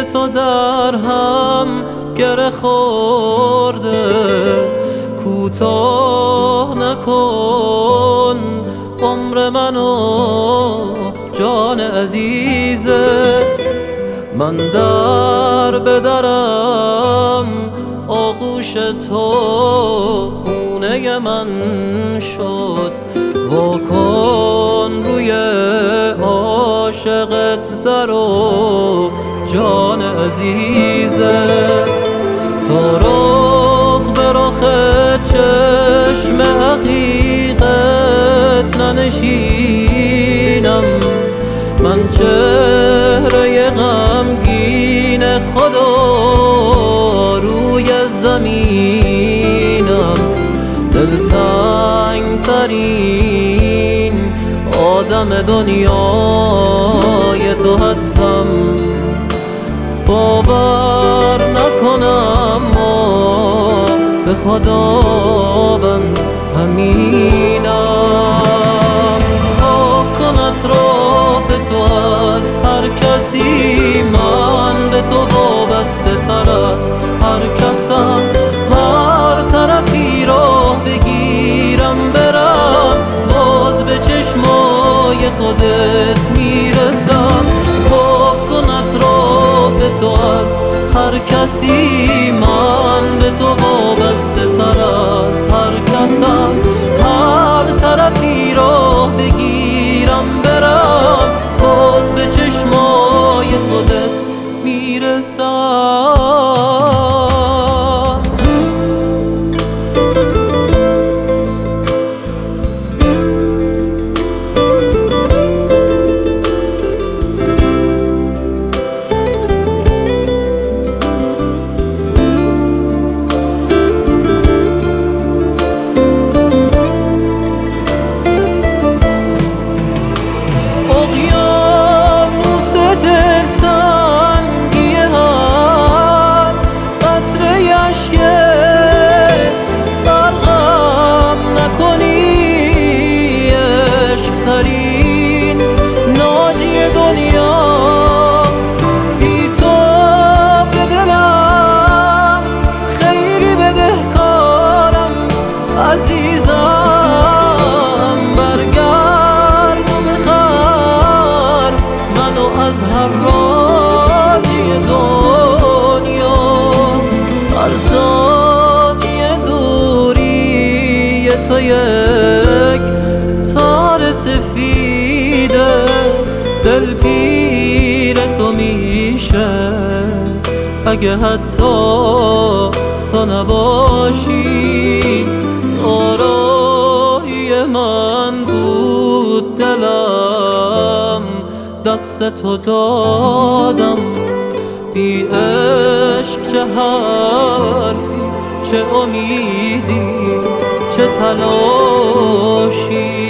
تو در هم گره خورده، کوتاه نکن عمر منو جان عزیزت. من در بدرم آغوش تو خونه من شد، واکن روی عاشقت درو جان عزیزت. تا رخ به رخ چشم حقیقت ننشینم، من چهره غمگین خدا روی زمینم. دلتنگ ترین آدم دنیای تو هستم، باور نکنم ما به خداوند همینم. پاک کن اطراف تو از هر کسی، من به تو وابسته تر از هر کسم. هر طرفی راه بگیرم برم، باز به چشمای خودت میرسم. پاک کن اطراف تو از هر کسی، من به تو وابسته تر از هر کسم. هر طرفی راه بگیرم برم، باز به چشمای خودت میرسم. ناجی دنیا بی تو به دلم خیلی بدهکارم عزیزم. برگرد و بخر منو از حراجی دنیا. هر ثانیه دوری تو یک تار سفیده، دل پیر تو میشه اگه حتی تو نباشی. آرایی من بود دلم، دست تو دادم. بی عشق چه حرفی، چه امیدی، چه تلاشی.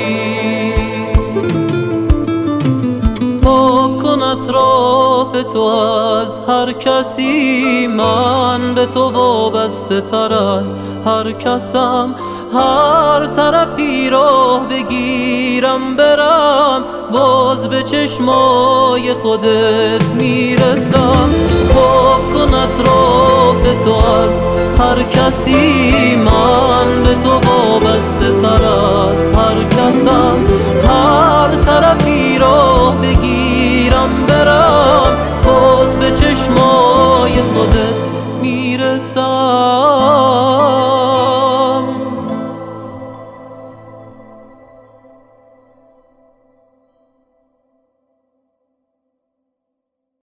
پاک کن اطراف تو از هر کسی، من به تو وابسته تر از هر کسم. هر طرفی راه بگیرم برم، باز به چشمای خودت میرسم. پاک کن اطراف تو از هر کسی، من به تو وابسته تر از هر کسم. هر طرفی راه بگیرم برم، باز به چشمای خودت میرسم.